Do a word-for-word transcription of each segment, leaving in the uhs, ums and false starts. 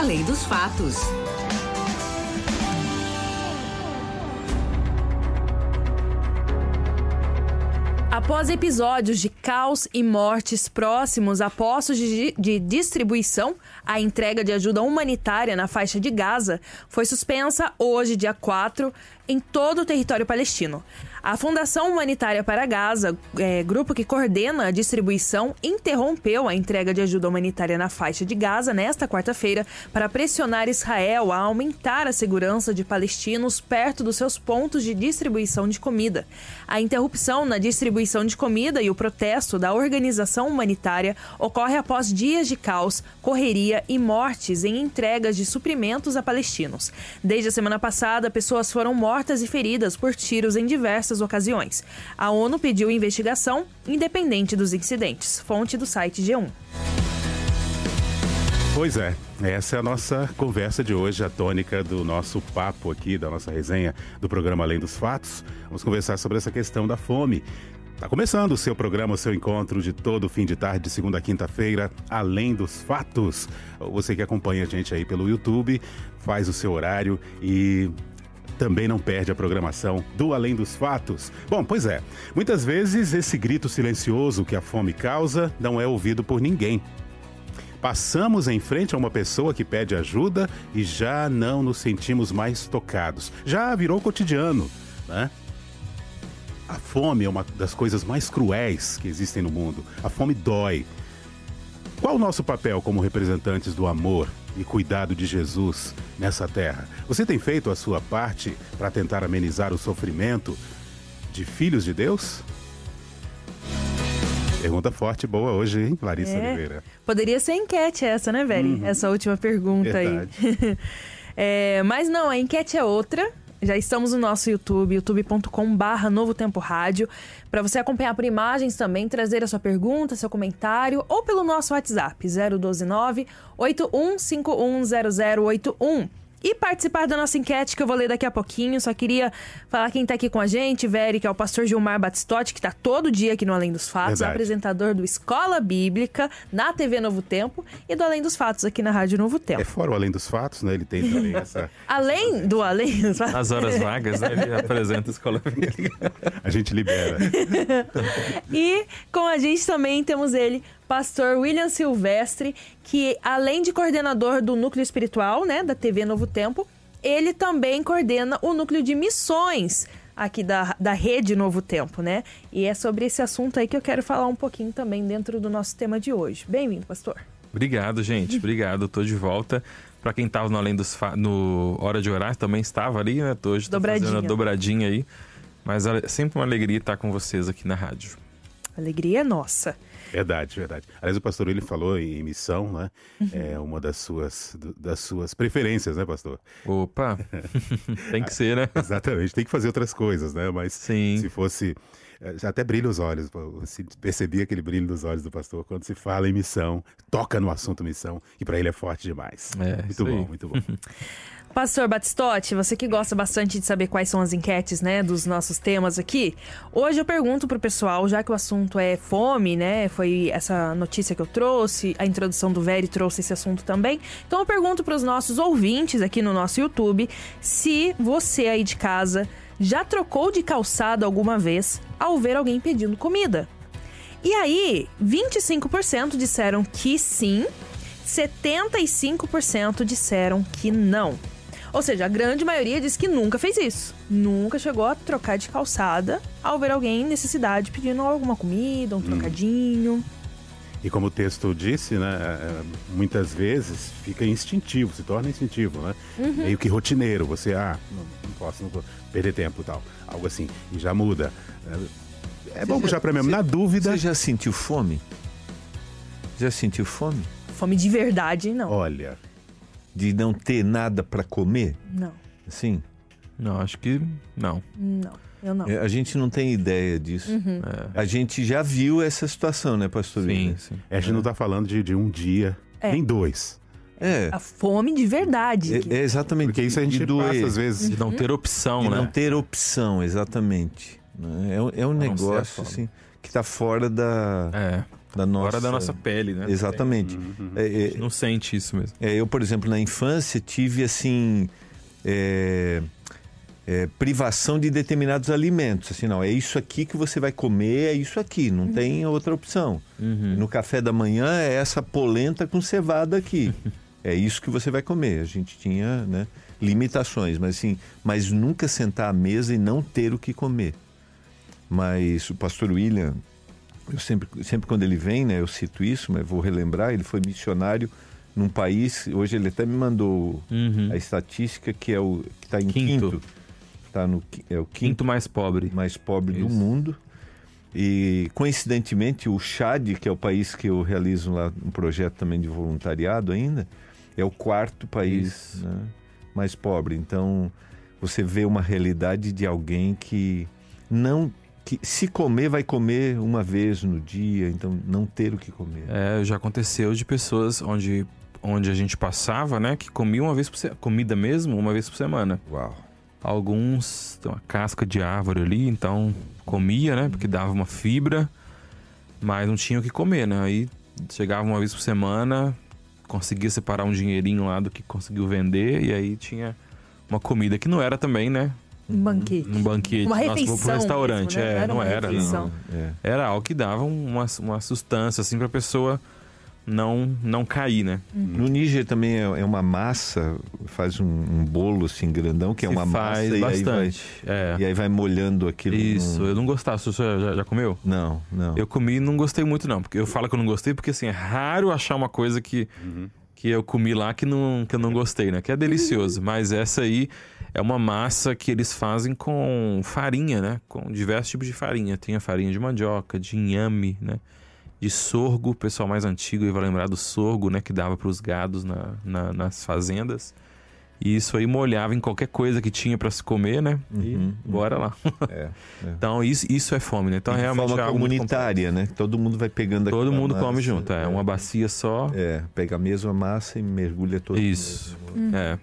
Além dos Fatos. Após episódios de caos e mortes próximos a postos de, de distribuição, a entrega de ajuda humanitária na faixa de Gaza foi suspensa hoje, dia quatro, em todo o território palestino. A Fundação Humanitária para Gaza, é, grupo que coordena a distribuição, interrompeu a entrega de ajuda humanitária na faixa de Gaza nesta quarta-feira para pressionar Israel a aumentar a segurança de palestinos perto dos seus pontos de distribuição de comida. A interrupção na distribuição de comida e o protesto da organização humanitária ocorre após dias de caos, correria e mortes em entregas de suprimentos a palestinos. Desde a semana passada, pessoas foram mortas e feridas por tiros em diversas ocasiões. A ONU pediu investigação independente dos incidentes. Fonte do site G um. Pois é, essa é a nossa conversa de hoje, a tônica do nosso papo aqui, da nossa resenha do programa Além dos Fatos. Vamos conversar sobre essa questão da fome. Está começando o seu programa, o seu encontro de todo fim de tarde, de segunda a quinta-feira, Além dos Fatos. Você que acompanha a gente aí pelo YouTube, faz o seu horário e também não perde a programação do Além dos Fatos. Bom, pois é, muitas vezes esse grito silencioso que a fome causa não é ouvido por ninguém. Passamos em frente a uma pessoa que pede ajuda e já não nos sentimos mais tocados. Já virou cotidiano, né? A fome é uma das coisas mais cruéis que existem no mundo. A fome dói. Qual o nosso papel como representantes do amor e cuidado de Jesus nessa terra? Você tem feito a sua parte para tentar amenizar o sofrimento de filhos de Deus? Pergunta forte e boa hoje, hein, Larissa é, Oliveira? Poderia ser enquete essa, né, Veri? Uhum. Essa última pergunta. Verdade. Aí. é, mas não, a enquete é outra. Já estamos no nosso YouTube, youtube ponto com barra Novo Tempo Rádio, para você acompanhar por imagens também, trazer a sua pergunta, seu comentário, ou pelo nosso WhatsApp, zero um dois nove, oito um cinco um zero zero oito um. E participar da nossa enquete, que eu vou ler daqui a pouquinho. Só queria falar quem tá aqui com a gente, Veri, que é o pastor Gilmar Batistotti, que tá todo dia aqui no Além dos Fatos, Verdade. Apresentador do Escola Bíblica, na T V Novo Tempo, e do Além dos Fatos aqui na Rádio Novo Tempo. É fora o Além dos Fatos, né? Ele tem também essa... Além essa... do Além dos Fatos. Nas horas vagas, né? Ele apresenta a Escola Bíblica. A gente libera. E com a gente também temos ele, pastor William Silvestre, que além de coordenador do núcleo espiritual, né, da T V Novo Tempo, ele também coordena o núcleo de missões aqui da, da Rede Novo Tempo, né? E é sobre esse assunto aí que eu quero falar um pouquinho também dentro do nosso tema de hoje. Bem-vindo, pastor. Obrigado, gente. Obrigado. Tô de volta. Para quem estava no Além dos Fa- no Hora de Orar, também estava ali, né? Tô hoje tô fazendo a dobradinha aí. Mas é sempre uma alegria estar com vocês aqui na rádio. Alegria é nossa. Verdade, verdade. Aliás, o pastor ele falou em missão, né? Uhum. É uma das suas, das suas preferências, né, pastor? Opa! Tem que ser, né? Exatamente, tem que fazer outras coisas, né? Mas Sim. Se fosse... Até brilha os olhos, se percebia aquele brilho nos olhos do pastor quando se fala em missão, toca no assunto missão, que para ele é forte demais. É, muito bom, aí. muito bom. Pastor Batistotti, você que gosta bastante de saber quais são as enquetes, né, dos nossos temas aqui, hoje eu pergunto pro pessoal, já que o assunto é fome, né, foi essa notícia que eu trouxe, a introdução do Veri trouxe esse assunto também, então eu pergunto pros nossos ouvintes aqui no nosso YouTube, se você aí de casa já trocou de calçado alguma vez ao ver alguém pedindo comida. E aí, vinte e cinco por cento disseram que sim, setenta e cinco por cento disseram que não. Ou seja, a grande maioria diz que nunca fez isso. Nunca chegou a trocar de calçada ao ver alguém em necessidade pedindo alguma comida, um trocadinho. Hum. E como o texto disse, né, muitas vezes fica instintivo, se torna instintivo, né? Uhum. Meio que rotineiro, você, ah, não, não posso, não vou perder tempo e tal, algo assim, e já muda. É bom puxar pra mim, na dúvida... Você já sentiu fome? Já sentiu fome? Fome de verdade, não. Olha... De não ter nada para comer? Não. Sim? Não, acho que não. Não, eu não. A gente não tem ideia disso. Uhum. É. A gente já viu essa situação, né, pastor? Sim, sim. A gente é. não tá falando de, de um dia, é. nem dois. É. A fome de verdade. É, é exatamente. Porque isso a gente passa, às vezes. De não ter opção, de né? não ter opção, exatamente. É, é um negócio, assim, que tá fora da... É. da nossa... Fora da nossa pele, né? Exatamente. Uhum. É, é, a gente não sente isso mesmo. É, eu, por exemplo, na infância tive, assim... É, é, privação de determinados alimentos. Assim, não, é isso aqui que você vai comer, é isso aqui, não uhum. tem outra opção. Uhum. No café da manhã é essa polenta com cevada aqui. É isso que você vai comer. A gente tinha, né, limitações, mas assim, mas nunca sentar à mesa e não ter o que comer. Mas o pastor William, eu sempre, sempre quando ele vem, né, eu cito isso, mas vou relembrar, ele foi missionário num país, hoje ele até me mandou uhum. a estatística que é o que está em quinto. quinto. Tá no, é o quinto, quinto mais pobre. Mais pobre isso. do mundo. E, coincidentemente, o Chad, que é o país que eu realizo lá um projeto também de voluntariado ainda, é o quarto país, né, mais pobre. Então, você vê uma realidade de alguém que não... que se comer, vai comer uma vez no dia, então não ter o que comer. É, já aconteceu de pessoas onde, onde a gente passava, né, que comiam uma vez por semana, comida mesmo, uma vez por semana. Uau. Alguns tem uma casca de árvore ali, então comia, né, porque dava uma fibra, mas não tinha o que comer, né, aí chegava uma vez por semana, conseguia separar um dinheirinho lá do que conseguiu vender, e aí tinha uma comida que não era também, né, um banquete. Um banquete. Uma refeição. Nossa, vou pro restaurante. Mesmo, né? É, era não era, refeição. não. É. Era algo que dava uma, uma sustância, assim, pra pessoa não, não cair, né? Uhum. No Níger também é, é uma massa, faz um, um bolo, assim, grandão, que é Se uma faz massa bastante. E aí, vai, é. e aí vai molhando aquilo. Isso, no... eu não gostava. Você já, já comeu? Não, não. Eu comi e não gostei muito, não. Porque eu falo que eu não gostei porque, assim, é raro achar uma coisa que... Uhum. que eu comi lá que, não, que eu não gostei, né? Que é delicioso. Mas essa aí é uma massa que eles fazem com farinha, né? Com diversos tipos de farinha. Tem a farinha de mandioca, de inhame, né? De sorgo. O pessoal mais antigo vai lembrar do sorgo, né? Que dava para os gados na, na, nas fazendas. E isso aí molhava em qualquer coisa que tinha para se comer, né? E uhum, bora lá. É, é. Então isso, isso é fome, né? Então de realmente forma é algo comunitária, né? Todo mundo vai pegando aquela Todo mundo massa, come junto, é, é uma bacia só. É, pega a mesma massa e mergulha todo. Isso, mundo. É.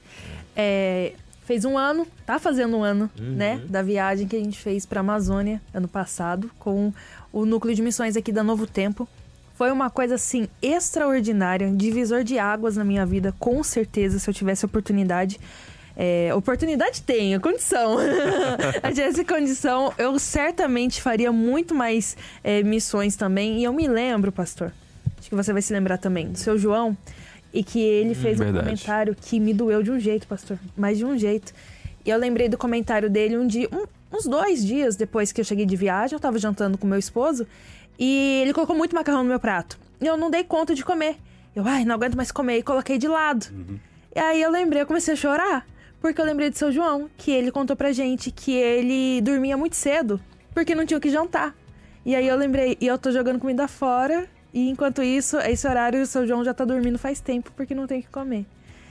é. Fez um ano, tá fazendo um ano, uhum. né? Da viagem que a gente fez pra Amazônia ano passado, com o núcleo de missões aqui da Novo Tempo. Foi uma coisa, assim, extraordinária, um divisor de águas na minha vida, com certeza, se eu tivesse oportunidade. É, oportunidade tenho, condição. Se eu tivesse condição, eu certamente faria muito mais é, missões também. E eu me lembro, pastor, acho que você vai se lembrar também, do seu João, e que ele fez hum, um verdade. comentário que me doeu de um jeito, pastor, mas de um jeito. E eu lembrei do comentário dele um dia, um, uns dois dias depois que eu cheguei de viagem, eu tava jantando com meu esposo, e ele colocou muito macarrão no meu prato. E eu não dei conta de comer. Eu, ai, não aguento mais comer. E coloquei de lado. Uhum. E aí eu lembrei, eu comecei a chorar. Porque eu lembrei do seu João, que ele contou pra gente que ele dormia muito cedo, porque não tinha o que jantar. E aí eu lembrei, e eu tô jogando comida fora, e enquanto isso, esse horário, o seu João já tá dormindo faz tempo, porque não tem o que comer.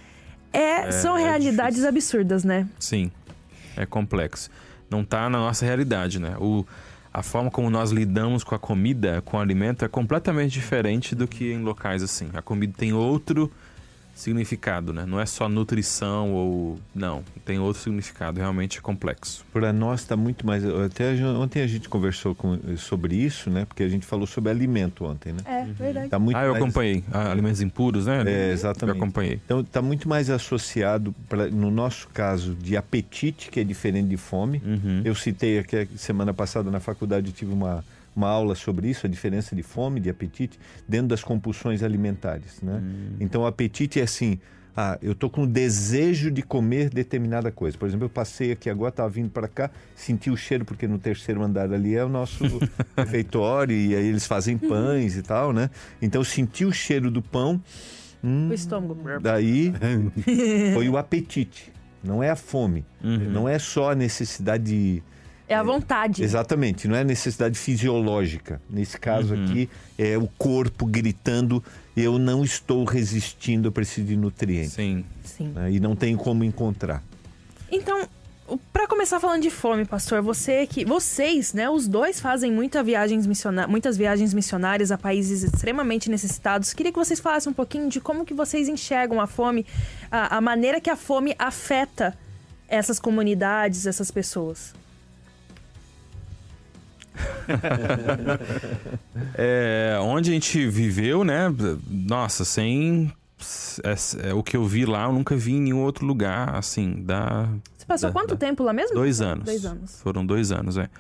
É, é são é realidades difícil. Absurdas, né? Sim, é complexo. Não tá na nossa realidade, né? O... A forma como nós lidamos com a comida, com o alimento, é completamente diferente do que em locais assim. A comida tem outro significado, né? Não é só nutrição ou... Não, tem outro significado, realmente é complexo. Para nós está muito mais... Até ontem a gente conversou com, sobre isso, né? Porque a gente falou sobre alimento ontem, né? É, verdade. Tá muito ah, eu mais... acompanhei. Ah, alimentos impuros, né? É, exatamente. Eu acompanhei. Então está muito mais associado, pra, no nosso caso, de apetite, que é diferente de fome. Uhum. Eu citei aqui, semana passada na faculdade, eu tive uma... uma aula sobre isso, a diferença de fome e de apetite dentro das compulsões alimentares, né? Hum. Então o apetite é assim, ah, eu tô com desejo de comer determinada coisa. Por exemplo, eu passei aqui agora, estava vindo para cá, senti o cheiro, porque no terceiro andar ali é o nosso refeitório, e aí eles fazem pães e tal, né? Então eu senti o cheiro do pão. Hum, o estômago. Daí foi o apetite, não é a fome, uhum. não é só a necessidade de... É a vontade. É, exatamente, não é necessidade fisiológica. Nesse caso uhum. aqui, é o corpo gritando, eu não estou resistindo, eu preciso de nutrientes. Sim. Sim. Né? E não tenho como encontrar. Então, para começar falando de fome, pastor, você que, vocês, né, os dois fazem muita viagens missiona- muitas viagens missionárias a países extremamente necessitados. Queria que vocês falassem um pouquinho de como que vocês enxergam a fome, a, a maneira que a fome afeta essas comunidades, essas pessoas. é, onde a gente viveu, né? Nossa, sem... É, é, o que eu vi lá, eu nunca vi em nenhum outro lugar, assim, da... Você passou da, quanto da... tempo lá mesmo? Dois anos. Dois anos. Foram dois anos, é.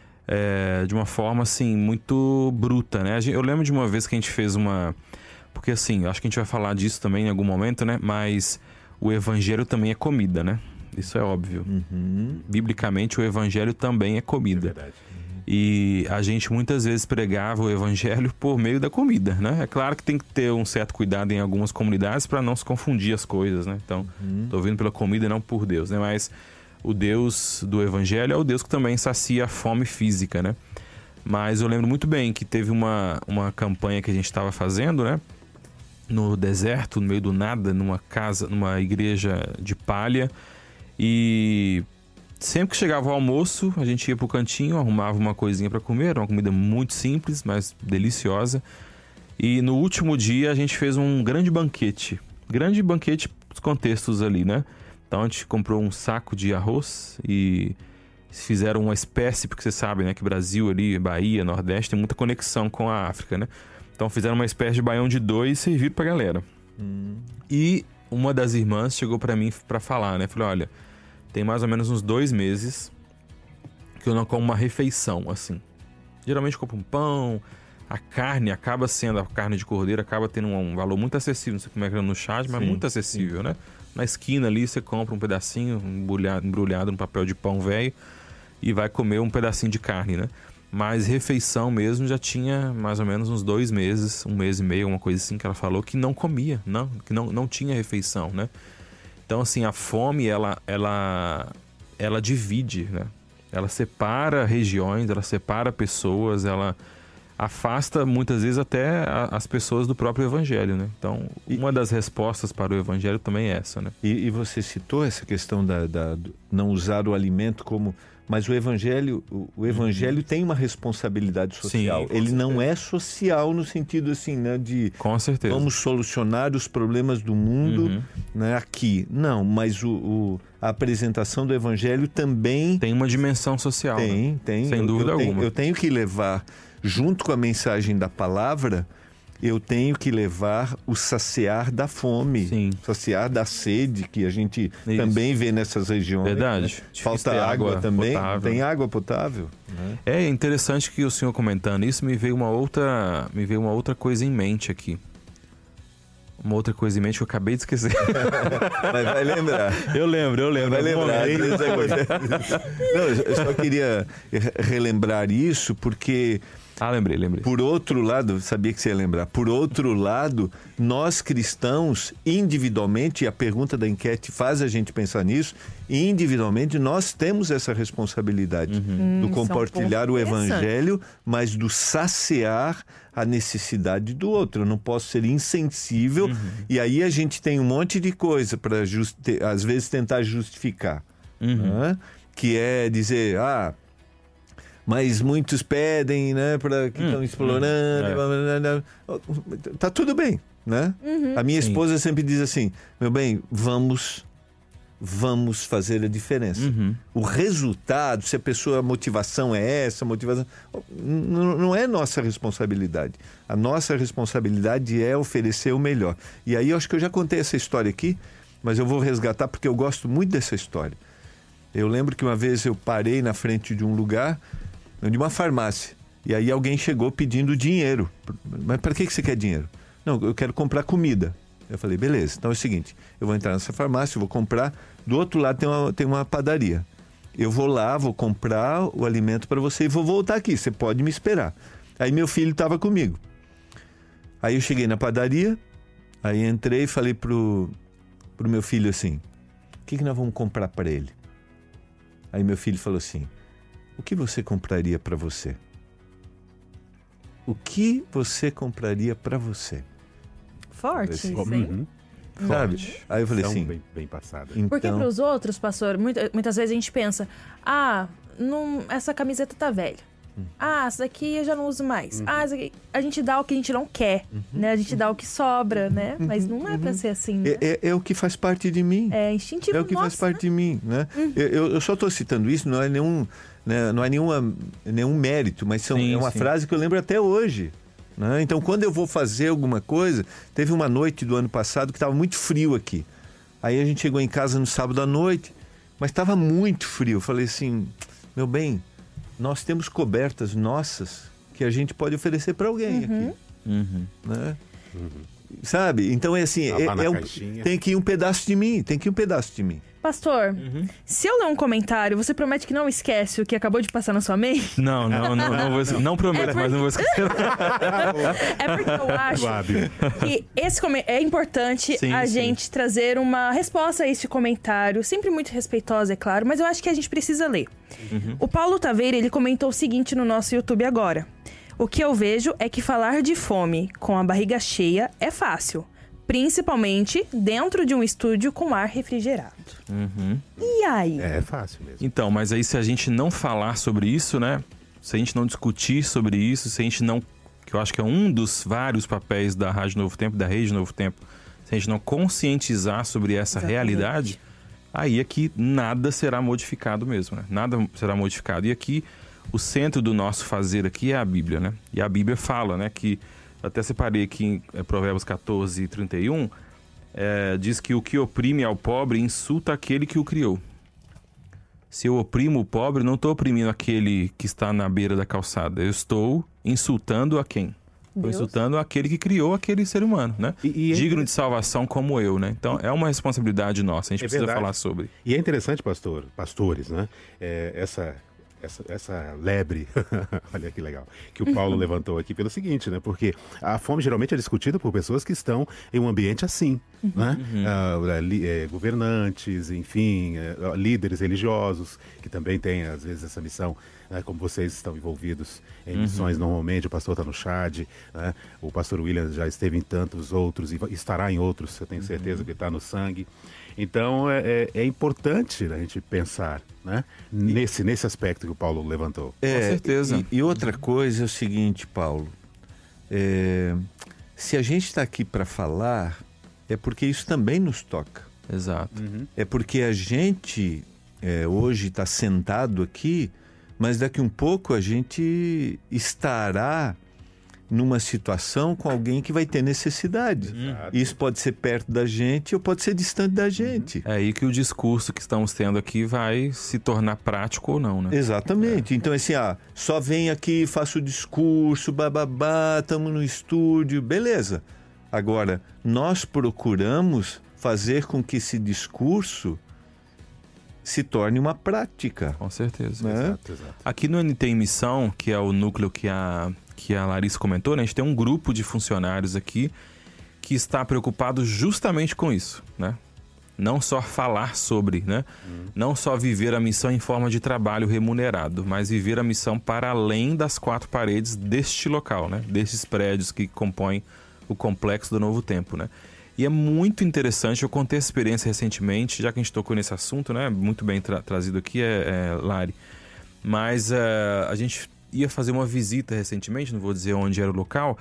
é. De uma forma, assim, muito bruta, né? Eu lembro de uma vez que a gente fez uma... Porque, assim, acho que a gente vai falar disso também em algum momento, né? Mas o evangelho também é comida, né? Isso é óbvio. Uhum. Biblicamente, o evangelho também é comida. É verdade. E a gente muitas vezes pregava o evangelho por meio da comida, né? É claro que tem que ter um certo cuidado em algumas comunidades para não se confundir as coisas, né? Então, uhum. tô vindo pela comida e não por Deus, né? Mas o Deus do evangelho é o Deus que também sacia a fome física, né? Mas eu lembro muito bem que teve uma, uma campanha que a gente estava fazendo, né? No deserto, no meio do nada, numa casa, numa igreja de palha. E... sempre que chegava o almoço, a gente ia pro cantinho, arrumava uma coisinha para comer, uma comida muito simples, mas deliciosa. E no último dia a gente fez um grande banquete. Grande banquete dos contextos ali, né? Então a gente comprou um saco de arroz e fizeram uma espécie, porque você sabe, né, que Brasil ali, Bahia, Nordeste, tem muita conexão com a África, né? Então fizeram uma espécie de baião de dois e serviram pra galera. Hum. E uma das irmãs chegou para mim para falar, né? Falei, olha... tem mais ou menos uns dois meses que eu não como uma refeição, assim. Geralmente eu compro um pão, a carne acaba sendo, a carne de cordeiro acaba tendo um valor muito acessível. Não sei como é que é no chat, mas sim, muito acessível, sim. né? Na esquina ali você compra um pedacinho embrulhado, embrulhado no papel de pão velho e vai comer um pedacinho de carne, né? Mas refeição mesmo já tinha mais ou menos uns dois meses, um mês e meio, uma coisa assim que ela falou que não comia, não, que não, não tinha refeição, né? Então, assim, a fome, ela, ela, ela divide, né? Ela separa regiões, ela separa pessoas, ela afasta, muitas vezes, até a, as pessoas do próprio evangelho, né? Então, uma das respostas para o evangelho também é essa, né? E, e você citou essa questão da, da não usar o alimento como... Mas o evangelho, o, o evangelho uhum. tem uma responsabilidade social. Sim, ele certeza. Não é social no sentido assim, né, de com certeza. Vamos solucionar os problemas do mundo, uhum. né, aqui. Não, mas o, o, a apresentação do evangelho também tem uma dimensão social. Tem, né? tem. Sem eu, dúvida eu alguma. Tenho, eu tenho que levar, junto com a mensagem da palavra, eu tenho que levar o saciar da fome, Sim. saciar da sede, que a gente Isso. também vê nessas regiões. Verdade. Né? Falta água, água também. Potável. Tem água potável. Né? É interessante que o senhor comentando isso, me veio uma outra, me veio uma outra coisa em mente aqui. Uma outra coisa em mente que eu acabei de esquecer. Mas vai lembrar. Eu lembro, eu lembro. Vai lembrar. Não, eu só queria relembrar isso porque... Ah, lembrei, lembrei. Por outro lado, sabia que você ia lembrar. Por outro lado, nós cristãos, individualmente, e a pergunta da enquete faz a gente pensar nisso, individualmente nós temos essa responsabilidade uhum. do compartilhar o evangelho, mas do saciar a necessidade do outro. Eu não posso ser insensível uhum. e aí a gente tem um monte de coisa para, justi- às vezes, tentar justificar. Uhum. Né? Que é dizer, ah... mas muitos pedem, né, para que estão hum, explorando. Hum, é. Tá tudo bem, né? Uhum. A minha esposa Sim. sempre diz assim, meu bem, vamos, vamos fazer a diferença. Uhum. O resultado, se a pessoa, a motivação é essa, a motivação... Não, não é nossa responsabilidade. A nossa responsabilidade é oferecer o melhor. E aí eu acho que eu já contei essa história aqui, mas eu vou resgatar porque eu gosto muito dessa história. Eu lembro que uma vez eu parei na frente de um lugar... de uma farmácia. E aí alguém chegou pedindo dinheiro. Mas para que você quer dinheiro? Não, eu quero comprar comida. Eu falei, beleza, então é o seguinte, eu vou entrar nessa farmácia, eu vou comprar, do outro lado tem uma, tem uma padaria. Eu vou lá, vou comprar o alimento para você e vou voltar aqui, você pode me esperar. Aí meu filho estava comigo. Aí eu cheguei na padaria, aí entrei e falei pro, pro meu filho assim, o que, que nós vamos comprar para ele? Aí meu filho falou assim, o que você compraria para você? O que você compraria para você? Forte, assim, sim. Uhum. Sabe? Forte. Aí eu falei Então, assim... Bem, bem passada. Então... Porque para os outros, pastor, muita, muitas vezes a gente pensa, ah, não, essa camiseta tá velha. Uhum. Ah, essa daqui eu já não uso mais. Uhum. Ah, essa aqui... A gente dá o que a gente não quer, uhum. né? A gente dá o que sobra, né? Uhum. Mas não é para ser assim, né? É, é, é o que faz parte de mim. É instintivo É o que nosso, faz parte né? de mim, né? Uhum. Eu, eu só estou citando isso, não é nenhum... né? Não é nenhuma, nenhum mérito, mas são, sim, é uma sim. frase que eu lembro até hoje. Né? Então, quando eu vou fazer alguma coisa... Teve uma noite do ano passado que estava muito frio aqui. Aí a gente chegou em casa no sábado à noite, mas estava muito frio. Eu falei assim, meu bem, nós temos cobertas nossas que a gente pode oferecer para alguém uhum. aqui. Uhum. Né? Uhum. Sabe? Então é assim, é, é um, tem que ir um pedaço de mim, tem que ir um pedaço de mim. Pastor, uhum. se eu ler um comentário, você promete que não esquece o que acabou de passar na sua mente? Não, não, não, não, vou, não prometo, é porque... mas não vou esquecer. É porque eu acho que esse com... é importante sim, a sim. gente trazer uma resposta a esse comentário, sempre muito respeitosa, é claro, mas eu acho que a gente precisa ler. Uhum. O Paulo Taveira, ele comentou o seguinte no nosso YouTube agora. O que eu vejo é que falar de fome com a barriga cheia é fácil. Principalmente dentro de um estúdio com ar refrigerado. Uhum. E aí? É, é fácil mesmo. Então, mas aí se a gente não falar sobre isso, né? Se a gente não discutir sobre isso, se a gente não... Que eu acho que é um dos vários papéis da Rádio Novo Tempo, da Rede Novo Tempo. Se a gente não conscientizar sobre essa Exatamente. realidade, aí é que nada será modificado mesmo, né? Nada será modificado. E aqui, o centro do nosso fazer aqui é a Bíblia, né? E a Bíblia fala, né, que... Até separei aqui em é, Provérbios catorze, trinta e um, é, diz que o que oprime ao pobre insulta aquele que o criou. Se eu oprimo o pobre, não estou oprimindo aquele que está na beira da calçada. Eu estou insultando a quem? Estou insultando aquele que criou aquele ser humano, né? E, e Digno é... de salvação como eu, né? Então, é uma responsabilidade nossa, a gente é precisa verdade. falar sobre. E é interessante, pastor, pastores, né? É, essa... Essa, essa lebre, olha que legal, que o Paulo levantou aqui pelo seguinte, né? Porque a fome geralmente é discutida por pessoas que estão em um ambiente assim, uhum. né? Uhum. Ah, li, é, governantes, enfim, é, líderes religiosos, que também têm, às vezes, essa missão, né? Como vocês estão envolvidos em missões uhum. normalmente, o pastor está no Chad, né? O pastor William já esteve em tantos outros e estará em outros, eu tenho certeza uhum. que está no sangue. Então, é, é importante a gente pensar, né? nesse, nesse aspecto que o Paulo levantou. É, Com certeza. E, e outra coisa é o seguinte, Paulo. É, se a gente está aqui para falar, é porque isso também nos toca. Exato. Uhum. É porque a gente é, hoje está sentado aqui, mas daqui um pouco a gente estará numa situação com alguém que vai ter necessidade. Uhum. Isso pode ser perto da gente ou pode ser distante da gente. É aí que o discurso que estamos tendo aqui vai se tornar prático ou não, né? Exatamente. É. Então, assim, ah, só vem aqui, faço o discurso, bababá, estamos no estúdio, beleza. Agora, nós procuramos fazer com que esse discurso se torne uma prática. Com certeza. Né? Exato, exato. Aqui no N T em Missão, que é o núcleo que a... que a Larissa comentou, né? A gente tem um grupo de funcionários aqui que está preocupado justamente com isso, né? Não só falar sobre, né? Uhum. Não só viver a missão em forma de trabalho remunerado, mas viver a missão para além das quatro paredes deste local, né? Destes prédios que compõem o complexo do Novo Tempo, né? E é muito interessante, eu contei essa experiência recentemente, já que a gente tocou nesse assunto, né? Muito bem tra- trazido aqui, é, é, Lari. Mas uh, a gente ia fazer uma visita recentemente, não vou dizer onde era o local,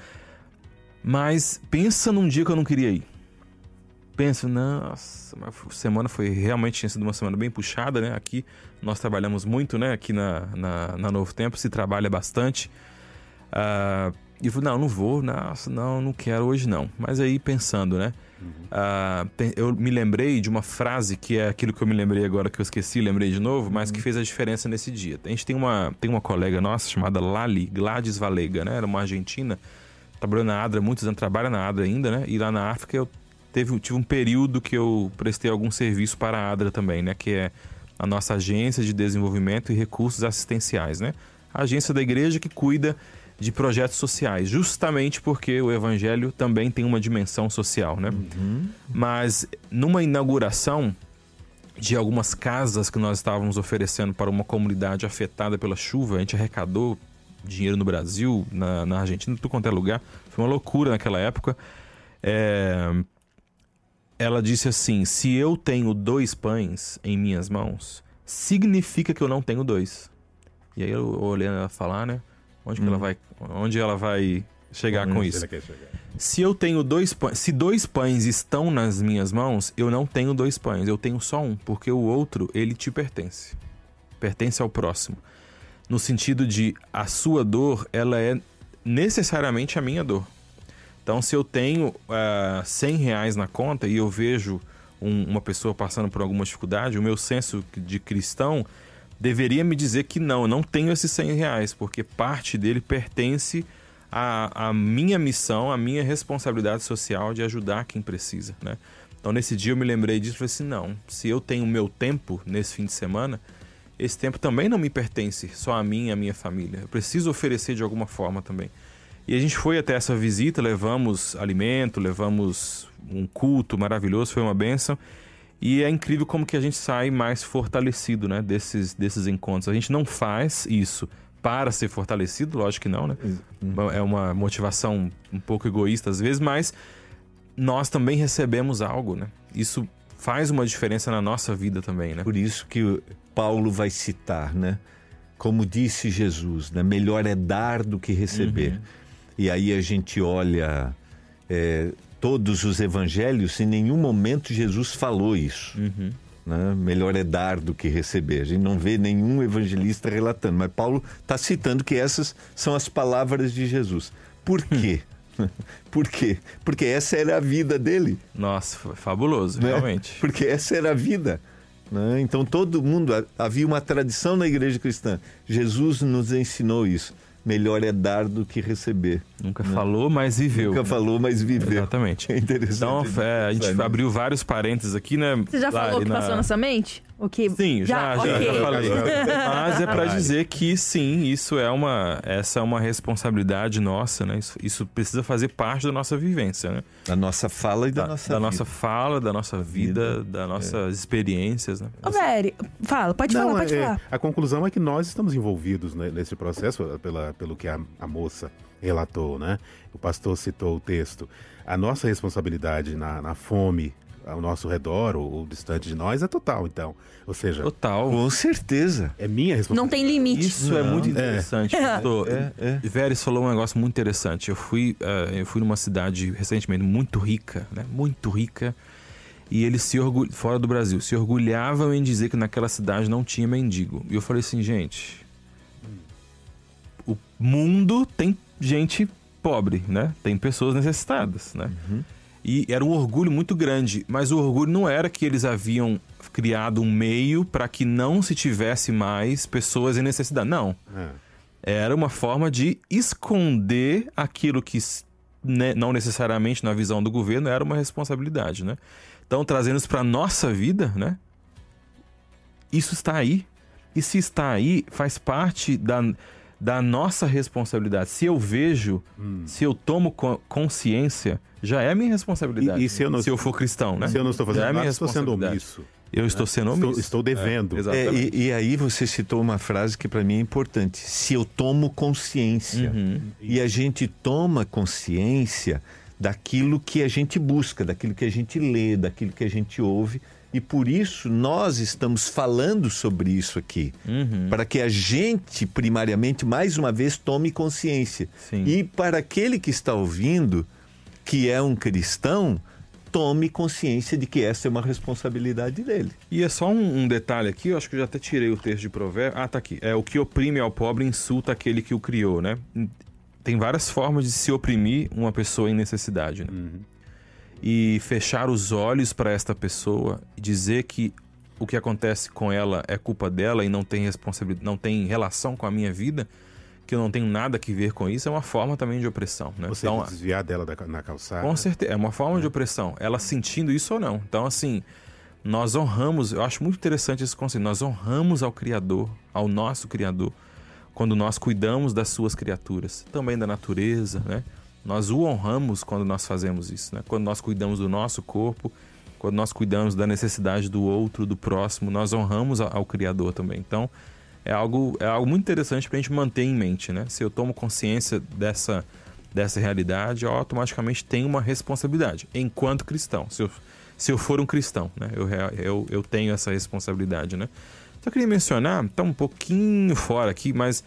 mas pensa num dia que eu não queria ir. Pensa, nossa, a semana foi realmente, tinha sido uma semana bem puxada, né? Aqui nós trabalhamos muito, né? Aqui na, na, na Novo Tempo se trabalha bastante. Uh, e eu falei, não, não vou, nossa, não, não quero hoje não. Mas aí pensando, né? Uhum. Uh, eu me lembrei de uma frase que é aquilo que eu me lembrei agora que eu esqueci, lembrei de novo, mas uhum. que fez a diferença nesse dia. A gente tem uma, tem uma colega nossa chamada Lali, Gladys Valega, né? Era uma argentina, trabalhou na Adra, muitos anos trabalha na Adra ainda, né? E lá na África eu teve, tive um período que eu prestei algum serviço para a Adra também, né? Que é a nossa agência de desenvolvimento e recursos assistenciais, né? A agência da igreja que cuida de projetos sociais, justamente porque o evangelho também tem uma dimensão social, né? Uhum. Mas numa inauguração de algumas casas que nós estávamos oferecendo para uma comunidade afetada pela chuva, a gente arrecadou dinheiro no Brasil, na, na Argentina, tudo quanto é lugar, foi uma loucura naquela época. É... Ela disse assim, se eu tenho dois pães em minhas mãos, significa que eu não tenho dois. E aí eu olhando ela falar, né? Onde, hum. que ela vai, onde ela vai chegar hum, com isso? Chegar. Se eu tenho dois pães, se dois pães estão nas minhas mãos, eu não tenho dois pães, eu tenho só um, porque o outro, ele te pertence. Pertence ao próximo. no sentido de a sua dor, ela é necessariamente a minha dor. Então, se eu tenho uh, cem reais na conta e eu vejo um, uma pessoa passando por alguma dificuldade, o meu senso de cristão deveria me dizer que não, eu não tenho esses cem reais, porque parte dele pertence à, à minha missão, à minha responsabilidade social de ajudar quem precisa, né? Então, nesse dia eu me lembrei disso e falei assim, não, se eu tenho o meu tempo nesse fim de semana, esse tempo também não me pertence só a mim e a minha família. Eu preciso oferecer de alguma forma também. E a gente foi até essa visita, levamos alimento, levamos um culto maravilhoso, foi uma bênção. E é incrível como que a gente sai mais fortalecido, né, desses, desses encontros. A gente não faz isso para ser fortalecido, lógico que não, né? Uhum. É uma motivação um pouco egoísta às vezes, mas nós também recebemos algo, né? Isso faz uma diferença na nossa vida também, né? Por isso que Paulo vai citar, né? Como disse Jesus, né? Melhor é dar do que receber. Uhum. E aí a gente olha é, todos os evangelhos, em nenhum momento Jesus falou isso. Uhum. Né? Melhor é dar do que receber. A gente não vê nenhum evangelista relatando, mas Paulo está citando que essas são as palavras de Jesus. Por quê? Hum. Por quê? Porque essa era a vida dele. Nossa, fabuloso, né? Realmente. Porque essa era a vida. Né? Então todo mundo, havia uma tradição na igreja cristã. Jesus nos ensinou isso. Melhor é dar do que receber. Nunca né? falou, mas viveu. Nunca né? falou, mas viveu. Exatamente. É interessante. Então, é, a gente abriu vários parênteses aqui, né? Você já falou o que na... passou na sua mente? O que... Sim, já, já, okay. já, já falei. Mas é para dizer que sim, isso é uma, essa é uma responsabilidade nossa, né? Isso, isso precisa fazer parte da nossa vivência, né? Da nossa fala e da, da nossa da vida. nossa fala, da nossa vida, vida. das nossas é. experiências, né? Ô, Véri, fala, pode Não, falar, pode é, falar. A conclusão é que nós estamos envolvidos né, nesse processo, pela, pelo que a, a moça relatou, né? O pastor citou o texto. A nossa responsabilidade na, na fome ao nosso redor ou, ou distante de nós é total, então. Ou seja... Total. Com certeza. É minha responsabilidade. Não tem limite. Isso Não, é muito interessante. É. Tô, é, é. Véris falou um negócio muito interessante. Eu fui, uh, eu fui numa cidade recentemente muito rica, né? Muito rica. E eles se orgulhavam, fora do Brasil, se orgulhavam em dizer que naquela cidade não tinha mendigo. E eu falei assim, gente... O mundo tem gente pobre, né? Tem pessoas necessitadas, né? Uhum. E era um orgulho muito grande, mas o orgulho não era que eles haviam criado um meio para que não se tivesse mais pessoas em necessidade. Não. É. Era uma forma de esconder aquilo que, né, não necessariamente na visão do governo, era uma responsabilidade, né? Então, trazendo isso para a nossa vida, né? Isso está aí. E se está aí, faz parte da... da nossa responsabilidade. Se eu vejo, hum. se eu tomo consciência, já é minha responsabilidade. E, e se, eu não, se eu for cristão, né? Se eu não estou fazendo já é nada, minha estou sendo omisso. Eu estou sendo omisso. Estou, estou devendo. É, é, e, e aí você citou uma frase que para mim é importante. Se eu tomo consciência. Uhum. E a gente toma consciência daquilo que a gente busca, daquilo que a gente lê, daquilo que a gente ouve. E por isso nós estamos falando sobre isso aqui. Uhum. Para que a gente, primariamente, mais uma vez, tome consciência. Sim. E para aquele que está ouvindo, que é um cristão, tome consciência de que essa é uma responsabilidade dele. E é só um, um detalhe aqui, eu acho que eu já até tirei o texto de Provérbios. Ah, tá aqui. É o que oprime ao pobre insulta aquele que o criou, né? Tem várias formas de se oprimir uma pessoa em necessidade, né? Uhum. E fechar os olhos para esta pessoa e dizer que o que acontece com ela é culpa dela e não tem responsabilidade, não tem relação com a minha vida, que eu não tenho nada a ver com isso, é uma forma também de opressão, né? Você então, desviar dela da, na calçada. Com certeza, é uma forma é. de opressão, ela sentindo isso ou não. Então, assim, nós honramos, eu acho muito interessante esse conceito, nós honramos ao Criador, ao nosso Criador, quando nós cuidamos das suas criaturas, também da natureza, né? Nós o honramos quando nós fazemos isso, né? Quando nós cuidamos do nosso corpo, quando nós cuidamos da necessidade do outro, do próximo, nós honramos ao Criador também. Então, é algo, é algo muito interessante para a gente manter em mente, né? Se eu tomo consciência dessa, dessa realidade, eu automaticamente tenho uma responsabilidade, enquanto cristão. Se eu, se eu for um cristão, né? Eu, eu, eu tenho essa responsabilidade, né? Só queria mencionar, está um pouquinho fora aqui, mas...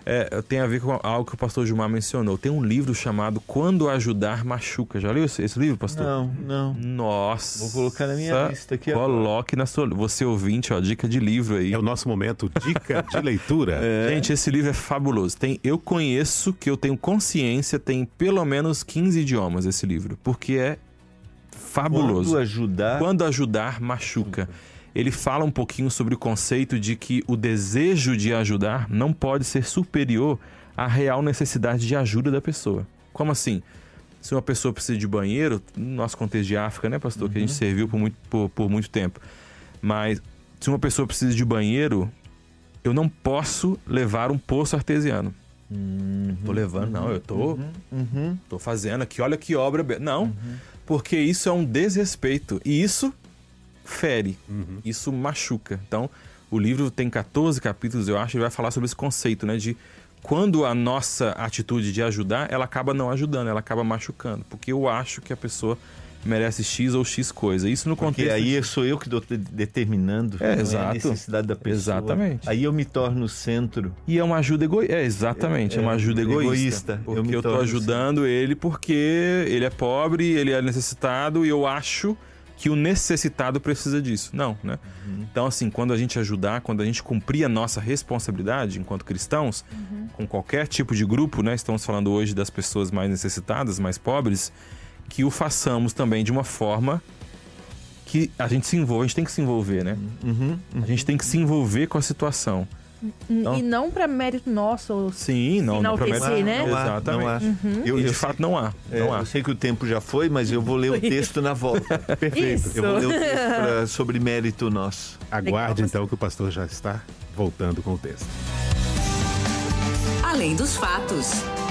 É, tem a ver com algo que o pastor Gilmar mencionou. Tem um livro chamado Quando Ajudar Machuca. Já leu esse, esse livro, pastor? Não, não. Nossa. Vou colocar na minha lista aqui. Coloque agora. Na sua... Você ouvinte, ó, dica de livro aí. É o nosso momento, dica de leitura. É. Gente, esse livro é fabuloso. Tem, eu conheço, que eu tenho consciência, tem pelo menos quinze idiomas esse livro. Porque é fabuloso. Quando ajudar... Quando ajudar machuca. Ele fala um pouquinho sobre o conceito de que o desejo de ajudar não pode ser superior à real necessidade de ajuda da pessoa. Como assim? Se uma pessoa precisa de banheiro, no nosso contexto de África, né, pastor? Uhum. Que a gente serviu por muito, por, por muito tempo. Mas se uma pessoa precisa de banheiro, eu não posso levar um poço artesiano. Uhum. Tô levando, não, eu tô, uhum. Uhum. tô fazendo aqui, olha que obra... Não, uhum. Porque isso é um desrespeito. E isso... fere, uhum. Isso machuca. Então, o livro tem quatorze capítulos, eu acho, ele vai falar sobre esse conceito, né? De quando a nossa atitude de ajudar, ela acaba não ajudando, ela acaba machucando. Porque eu acho que a pessoa merece X ou X coisa. Isso no contexto... Porque aí sou eu que estou determinando é, exato. A necessidade da pessoa. Exatamente. Aí eu me torno o centro. E é uma ajuda egoísta. É, exatamente. É, é uma ajuda egoísta. egoísta. Porque eu estou ajudando ele porque ele é pobre, ele é necessitado e eu acho... que o necessitado precisa disso. Não, né? Uhum. Então, assim, quando a gente ajudar, quando a gente cumprir a nossa responsabilidade enquanto cristãos, uhum. com qualquer tipo de grupo, né? Estamos falando hoje das pessoas mais necessitadas, mais pobres, que o façamos também de uma forma que a gente se envolva, a gente tem que se envolver, né? Uhum. Uhum. A gente tem que se envolver com a situação. Então, e não para mérito nosso. Sim, não, não para mérito, né? Não há, exatamente. Não há. Uhum. Eu, e de eu fato sei, não há. É, não há. Eu sei que o tempo já foi, mas eu vou ler o texto na volta. Perfeito. Isso. Eu vou ler o texto pra, sobre mérito nosso. Aguarde então que o pastor já está voltando com o texto. Além dos fatos.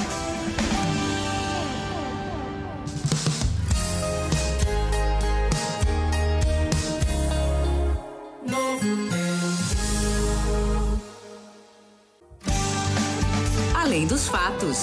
Além dos fatos.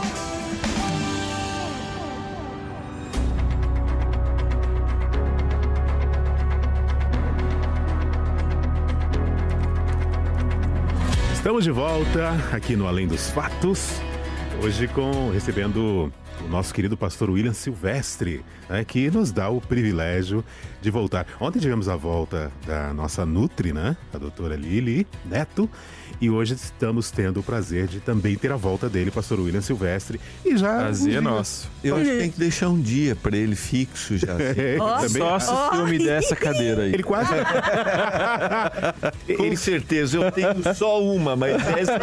Estamos de volta aqui no Além dos Fatos, hoje com recebendo o nosso querido pastor William Silvestre, né, que nos dá o privilégio de voltar. Ontem tivemos a volta da nossa Nutri, né, a doutora Lili Neto, e hoje estamos tendo o prazer de também ter a volta dele, pastor William Silvestre. E já prazer é nosso. Eu acho que tem que deixar um dia para ele fixo já. Assim. É, oh, também... Só se o filme dessa cadeira aí. Ele quase... Com ele... certeza, eu tenho só uma, mas essa...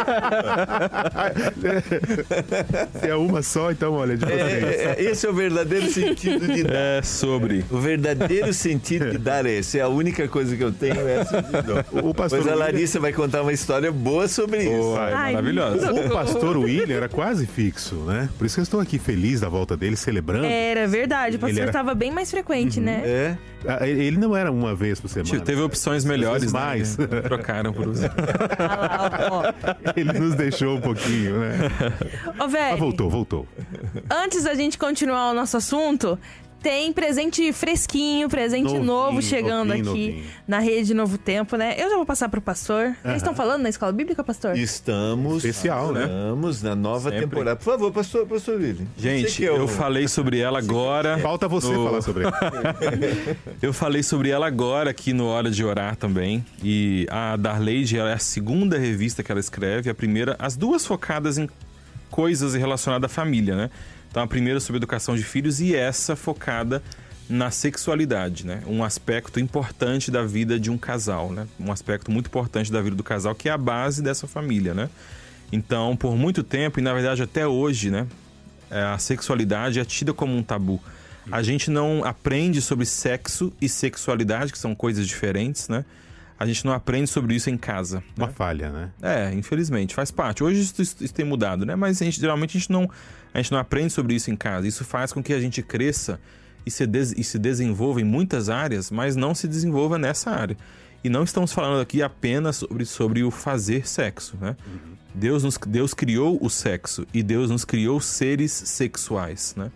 Se é uma só, então olha, de vocês. É, é, esse é o verdadeiro sentido de dar. É sobre. O verdadeiro sentido de dar é esse. É a única coisa que eu tenho, é essa de dar. O pastor Mas a William... Larissa vai contar uma história boa sobre isso. Oh, é maravilhosa. O pastor William era quase fixo, né? Por isso que eu estou aqui feliz da volta dele, celebrando. Era verdade, o pastor estava era... bem mais frequente, uhum. né? É. Ele não era uma vez por semana. Teve opções melhores, mais. Né? Trocaram por usar. Ah lá, ó, ó. Ele nos deixou um pouquinho, né? Ô, velho. Ah, voltou, voltou. Antes da gente continuar o nosso assunto, tem presente fresquinho, presente novinho, novo chegando novinho, aqui novinho. Na Rede Novo Tempo, né? Eu já vou passar pro pastor. Uhum. Eles estão falando na escola bíblica, pastor? Estamos. Especial, né? Estamos na nova Sempre. temporada. Por favor, pastor, pastor William. Gente, eu... eu falei sobre ela agora. Falta você no... falar sobre ela. Eu falei sobre ela agora aqui no Hora de Orar também. E a Darleide, ela é a segunda revista que ela escreve. A primeira, as duas focadas em coisas relacionadas à família, né? Então, a primeira sobre educação de filhos e essa focada na sexualidade, né? Um aspecto importante da vida de um casal, né? Um aspecto muito importante da vida do casal, que é a base dessa família, né? Então, por muito tempo, e na verdade até hoje, né? A sexualidade é tida como um tabu. A gente não aprende sobre sexo e sexualidade, que são coisas diferentes, né? A gente não aprende sobre isso em casa. Uma né? falha, né? É, infelizmente, faz parte. Hoje isso, isso, isso tem mudado, né? Mas a gente, geralmente a gente, não, a gente não aprende sobre isso em casa. Isso faz com que a gente cresça e se, des, e se desenvolva em muitas áreas, mas não se desenvolva nessa área. E não estamos falando aqui apenas sobre, sobre o fazer sexo, né? Uhum. Deus, nos, Deus criou o sexo e Deus nos criou seres sexuais, né?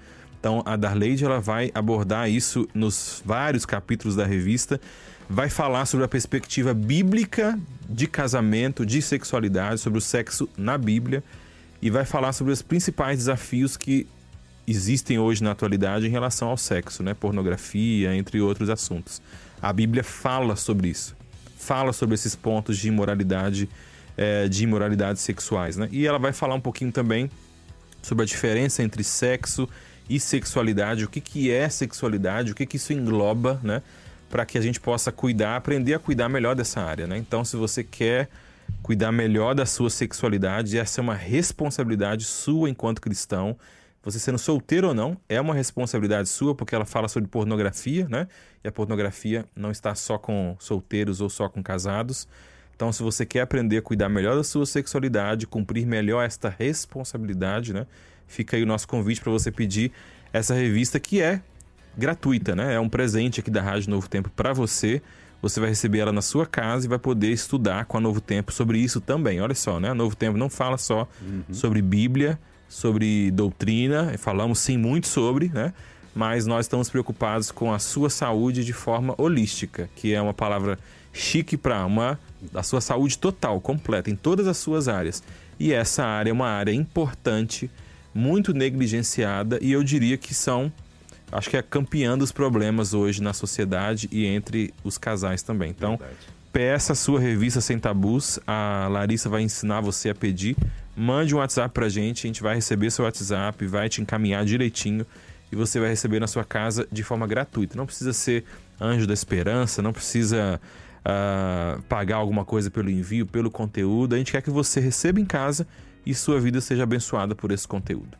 Então, a Darleide, ela vai abordar isso nos vários capítulos da revista, vai falar sobre a perspectiva bíblica de casamento, de sexualidade, sobre o sexo na Bíblia, e vai falar sobre os principais desafios que existem hoje na atualidade em relação ao sexo, né? Pornografia, entre outros assuntos. A Bíblia fala sobre isso, fala sobre esses pontos de imoralidade, é, de imoralidades sexuais, né? E ela vai falar um pouquinho também sobre a diferença entre sexo e sexualidade, o que, que é sexualidade, o que, que isso engloba, né? Para que a gente possa cuidar, aprender a cuidar melhor dessa área, né? Então, se você quer cuidar melhor da sua sexualidade, essa é uma responsabilidade sua enquanto cristão. Você sendo solteiro ou não, é uma responsabilidade sua, porque ela fala sobre pornografia, né? E a pornografia não está só com solteiros ou só com casados. Então, se você quer aprender a cuidar melhor da sua sexualidade, cumprir melhor esta responsabilidade, né? Fica aí o nosso convite para você pedir essa revista, que é gratuita, né? É um presente aqui da Rádio Novo Tempo para você. Você vai receber ela na sua casa e vai poder estudar com a Novo Tempo sobre isso também. Olha só, né? A Novo Tempo não fala só uhum. sobre Bíblia, sobre doutrina, falamos sim muito sobre, né? Mas nós estamos preocupados com a sua saúde de forma holística, que é uma palavra chique para uma a sua saúde total, completa, em todas as suas áreas. E essa área é uma área importante, muito negligenciada, e eu diria que são, acho que é campeã dos problemas hoje na sociedade e entre os casais também. Então, verdade. Peça a sua revista Sem Tabus, a Larissa vai ensinar você a pedir. Mande um WhatsApp pra gente, a gente vai receber seu WhatsApp, vai te encaminhar direitinho e você vai receber na sua casa de forma gratuita. Não precisa ser Anjo da Esperança, não precisa uh, pagar alguma coisa pelo envio, pelo conteúdo. A gente quer que você receba em casa e sua vida seja abençoada por esse conteúdo.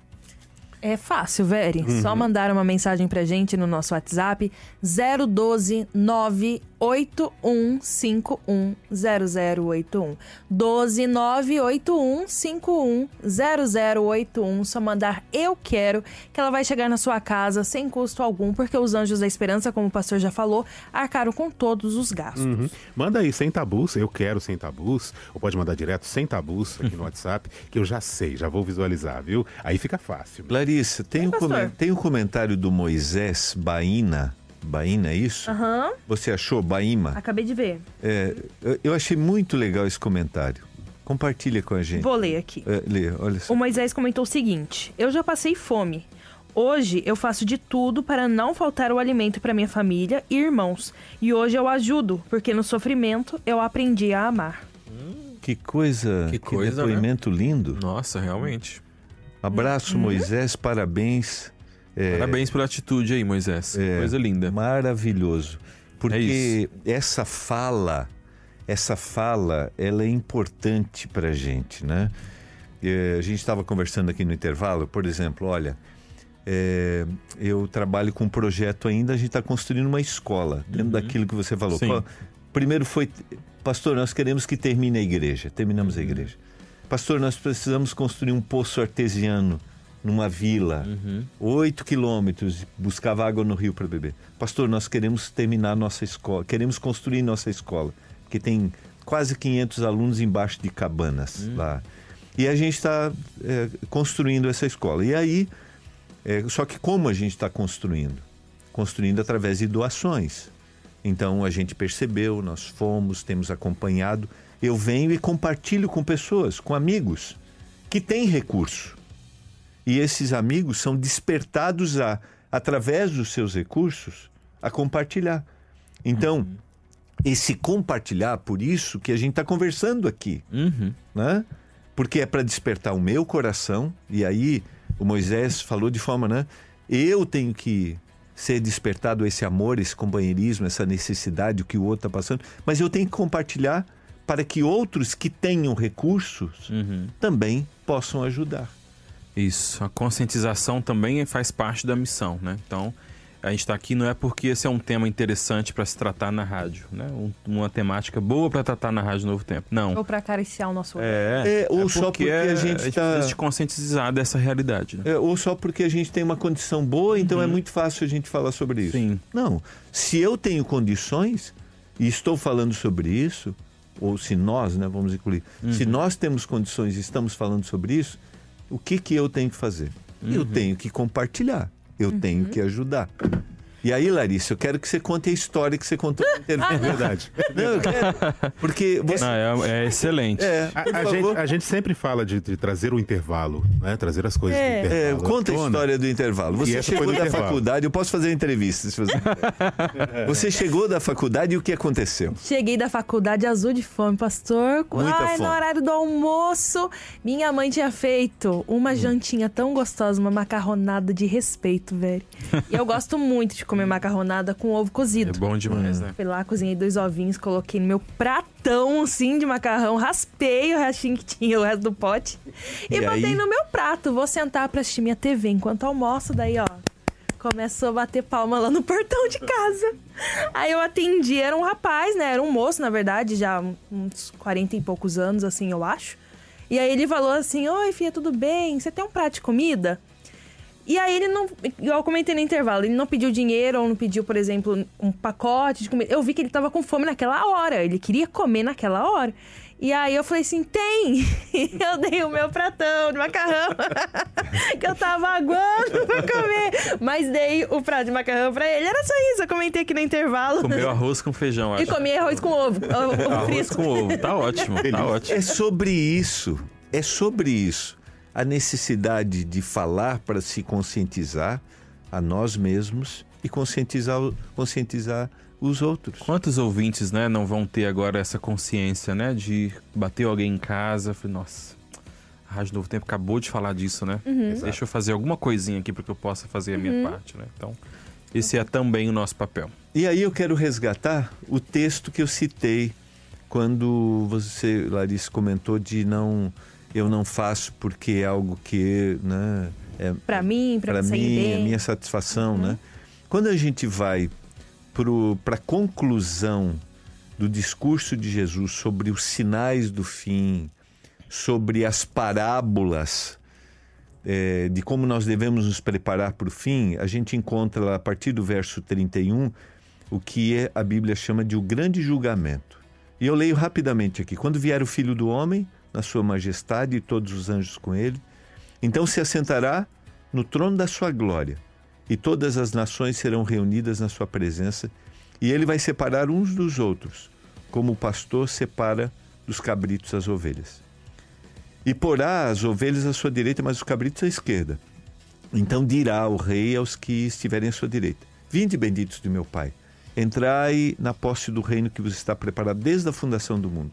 É fácil, Veri. Uhum. Só mandar uma mensagem pra gente no nosso WhatsApp zero um dois nove oito um cinco um zero zero oito um. doze nove oito um cinco um zero zero oito um. Só mandar eu quero, que ela vai chegar na sua casa sem custo algum, porque os Anjos da Esperança, como o pastor já falou, arcaram com todos os gastos. Uhum. Manda aí, Sem Tabus, eu quero Sem Tabus, ou pode mandar direto Sem Tabus aqui no WhatsApp, que eu já sei, já vou visualizar, viu? Aí fica fácil. Larissa, tem, um, coment... tem um comentário do Moisés Baína. Baína, é isso? Aham. Uhum. Você achou, Baíma? Acabei de ver. É, eu achei muito legal esse comentário. Compartilha com a gente. Vou ler aqui. É, lê, olha só. O Moisés comentou o seguinte: eu já passei fome. Hoje eu faço de tudo para não faltar o alimento para minha família e irmãos. E hoje eu ajudo, porque no sofrimento eu aprendi a amar. Hum, que coisa, que, que coisa, depoimento né? lindo. Nossa, realmente. Abraço, hum. Moisés, parabéns. É, Parabéns pela atitude aí, Moisés. É, coisa linda. Maravilhoso. Porque é essa fala, essa fala, ela é importante pra gente, né? É, a gente estava conversando aqui no intervalo, por exemplo, olha, é, eu trabalho com um projeto ainda, a gente está construindo uma escola, dentro uhum. daquilo que você falou. Sim. Primeiro foi, pastor, nós queremos que termine a igreja. Terminamos uhum. a igreja. Pastor, nós precisamos construir um poço artesiano numa vila, uhum. oito quilômetros, buscava água no rio para beber. Pastor, nós queremos terminar nossa escola, queremos construir nossa escola, porque tem quase quinhentos alunos embaixo de cabanas uhum. lá. E a gente está é, construindo essa escola. E aí, é, só que como a gente está construindo? Construindo através de doações. Então a gente percebeu, nós fomos, temos acompanhado. Eu venho e compartilho com pessoas, com amigos, que têm recurso. E esses amigos são despertados a, através dos seus recursos, a compartilhar. Então, uhum. esse compartilhar, por isso que a gente está conversando aqui, uhum. né? Porque é para despertar o meu coração, e aí o Moisés falou de forma, né? Eu tenho que ser despertado a esse amor, esse companheirismo, essa necessidade, o que o outro está passando, mas eu tenho que compartilhar para que outros que tenham recursos uhum. também possam ajudar. Isso, a conscientização também faz parte da missão, né? Então, a gente está aqui não é porque esse é um tema interessante para se tratar na rádio, né? Um, uma temática boa para tratar na Rádio Novo Tempo, não. Ou para acariciar o nosso olhar. É, é, ou é só porque, porque a gente está... precisa se conscientizar dessa realidade, né? É, ou só porque a gente tem uma condição boa, então uhum. é muito fácil a gente falar sobre isso. Sim. Não, se eu tenho condições e estou falando sobre isso, ou se nós, né, vamos incluir, uhum. se nós temos condições e estamos falando sobre isso, o que que eu tenho que fazer? Uhum. Eu tenho que compartilhar, eu uhum. tenho que ajudar. E aí, Larissa, eu quero que você conte a história que você contou no intervalo. É verdade. Não, eu quero, porque você... Não, é, é excelente. É, a, a, gente, a gente sempre fala de, de trazer o intervalo, né? Trazer as coisas é. do intervalo. É, conta a história do intervalo. Você chegou da intervalo. faculdade, eu posso fazer entrevista se você quiser. Você chegou da faculdade e o que aconteceu? Cheguei da faculdade azul de fome, pastor. Muita Ai, fome. No horário do almoço, minha mãe tinha feito uma hum. jantinha tão gostosa, uma macarronada de respeito, velho. E eu gosto muito de comer macarronada com ovo cozido. É bom demais, né? Fui lá, cozinhei dois ovinhos, coloquei no meu pratão, assim, de macarrão, raspei o restinho que tinha, o resto do pote, e, e botei aí? no meu prato. Vou sentar pra assistir minha T V enquanto almoço, daí, ó, começou a bater palma lá no portão de casa. Aí eu atendi, era um rapaz, né? Era um moço, na verdade, já uns quarenta e poucos anos, assim, eu acho. E aí ele falou assim: oi, filha, tudo bem? Você tem um prato de comida? E aí ele não, igual eu comentei no intervalo, ele não pediu dinheiro ou não pediu, por exemplo, um pacote de comida. Eu vi que ele tava com fome naquela hora, ele queria comer naquela hora. E aí eu falei assim, tem! Eu dei o meu pratão de macarrão, que eu tava aguando pra comer. Mas dei o prato de macarrão pra ele, era só isso, eu comentei aqui no intervalo. Comeu arroz com feijão, acho. E comi arroz com ovo, ovo arroz frisco. com ovo, tá ótimo, tá ótimo. É sobre isso, é sobre isso. A necessidade de falar para se conscientizar a nós mesmos e conscientizar, conscientizar os outros. Quantos ouvintes, né, não vão ter agora essa consciência, né, de bater alguém em casa? Falei, nossa, a Rádio Novo Tempo acabou de falar disso, né? Uhum. Deixa eu fazer alguma coisinha aqui para que eu possa fazer a minha uhum. parte, né? Então, esse é também o nosso papel. E aí eu quero resgatar o texto que eu citei quando você, Larissa, comentou de não... Eu não faço porque é algo que, né, é para mim, para mim, bem. É minha satisfação, uhum. né? Quando a gente vai para a conclusão do discurso de Jesus sobre os sinais do fim, sobre as parábolas é, de como nós devemos nos preparar para o fim, a gente encontra lá, a partir do verso trinta e um, o que é, a Bíblia chama de o grande julgamento. E eu leio rapidamente aqui. Quando vier o Filho do Homem, na sua majestade e todos os anjos com ele, então se assentará no trono da sua glória, e todas as nações serão reunidas na sua presença, e ele vai separar uns dos outros, como o pastor separa dos cabritos as ovelhas. E porá as ovelhas à sua direita, mas os cabritos à esquerda. Então dirá o rei aos que estiverem à sua direita: vinde, benditos de meu Pai, entrai na posse do reino que vos está preparado desde a fundação do mundo.